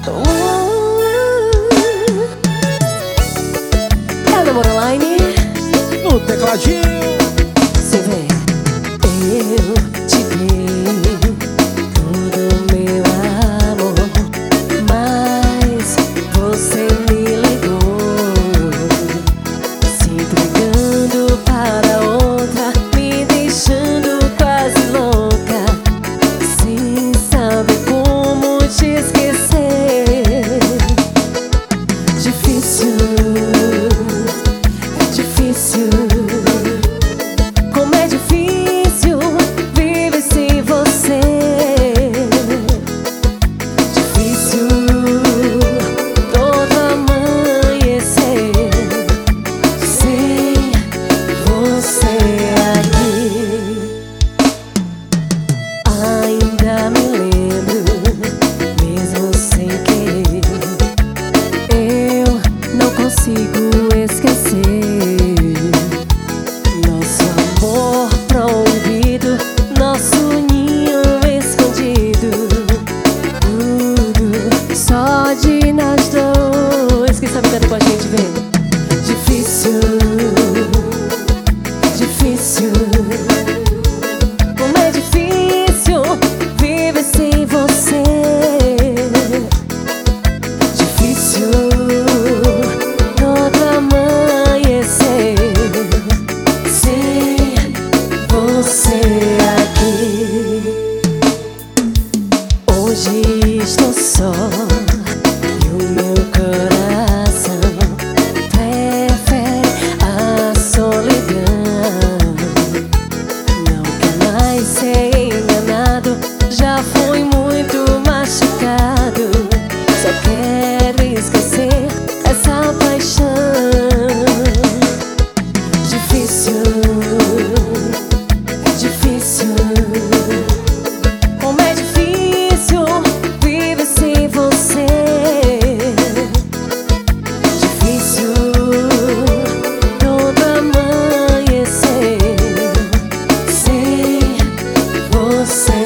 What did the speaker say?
É o namoro online No tecladinho. Cê vê, eu te dei todo meu amor, mas você me ligou, se entregando para outra, me deixando quase louca, sem saber como te esquecer. Difícil, é difícil. Como é difícil viver sem você. Difícil todo amanhecer sem você aqui. Ainda me lembro, mesmo sem querer, eu não consigo esquecer nosso amor proibido, nosso ninho escondido, tudo só de nós dois. Quem sabe canta com a gente, vem. Difícil, difícil. Como é difícil viver sem você. Difícil todo amanhecer sem você aqui. Hoje estou só e o meu coração prefere a solidão. Não quer mais ser enganado, já foi muito machucado. Só quero esquecer essa paixão. Difícil, é difícil. Como é difícil viver sem você. Difícil todo amanhecer sem você